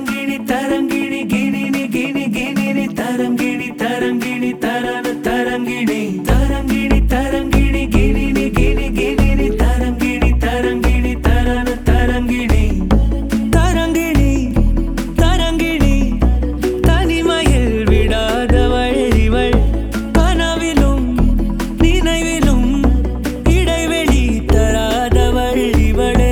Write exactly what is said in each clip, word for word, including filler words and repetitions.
தரங்கிணி தரங்கிணி கிணினி கிணி கிணினி தரங்கிணி தரங்கிணி தரன தரங்கிணி தரங்கிணி தரங்கிணி கிணினி கிணி கிணினி தரங்கிணி தரங்கிணி தரன தரங்கிணி தரங்கிணி தரங்கிணி தனிமையில் விடாத வழிவள் கனவிலும் நினைவிலும் இடைவெளி தராத வழிவளே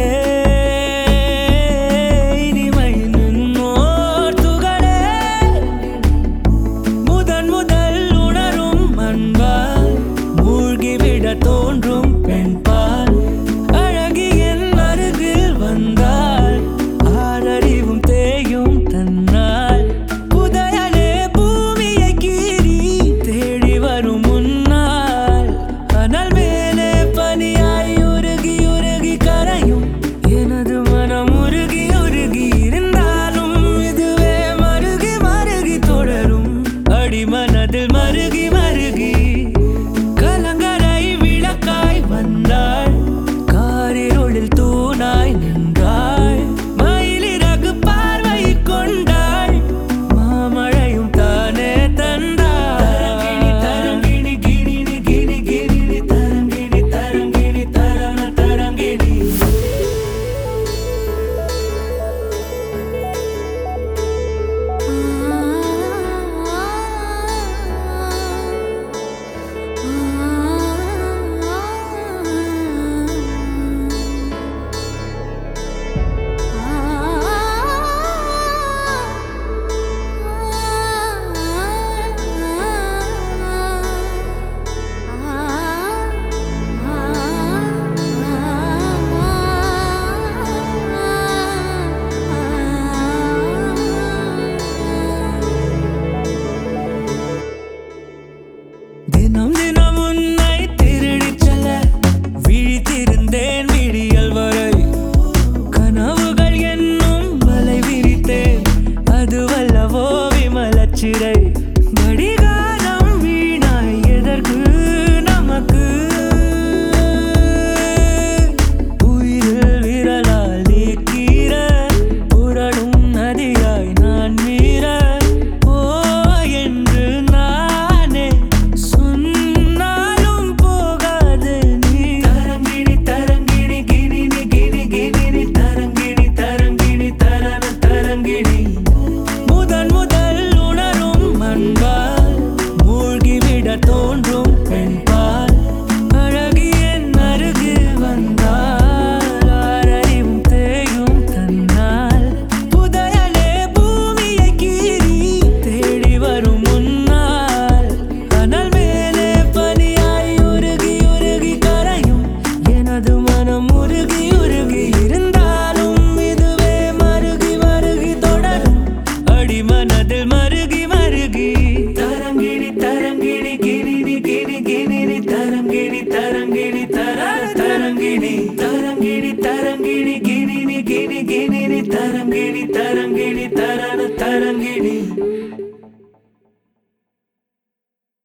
தோன்றும் பெண்பால் அழகியன் அருகில் வந்தால் ஆரறிவும் தேயும் தன்னால் புதையலே பூமியை கீறி தேடி வரும் முன்னால் அனல் மேலே பனியாய் உருகி உருகி கரையும் எனது மனம் உருகி உருகி இருந்தாலும் இதுவே மருகி மருகி தொடரும் அடிமனதில் மருகி மருகி வந்தாள் காரிருளில் தூணாய் நின்றாள் மயிலிறகு பார்வை கொண்டாள் மாமழையும் தானே தந்தாள் தரங்கிணி கிணினி கிணி கிணினி தரங்கிணி தரங்கிணி தரன தரங்கிணி தினம் தினம் உன்னை திருடிச் செல்ல விழித்திருந்தேன் விடியல் வரை கனவுகள் என்னும் வலை விரித்தேன் அதுவல்லவோ விமலச்சிறை கடிகாரம் வீணாய் எதற்கு நமக்கு உயிரில் விரலால் நீக்கிற புரளும் நதியாய் நான் மீற முதன் முதல் உணரும் அன்பால் மூழ்கிவிட தோன்றும் பெண்பால் அழகியன் அருகு வந்தால் ஆரறிவும் தேயும் தன்னால் புதையலே பூமியை கீறி தேடி வரும் முன்னால் அனல் மேலே பனியாய் உருகி உருகி கரையும் எனது மனம் உருகி உருகி இருந்தாலும் இதுவே மருகி மருகி தொடரும் அடிமனதில் மருகி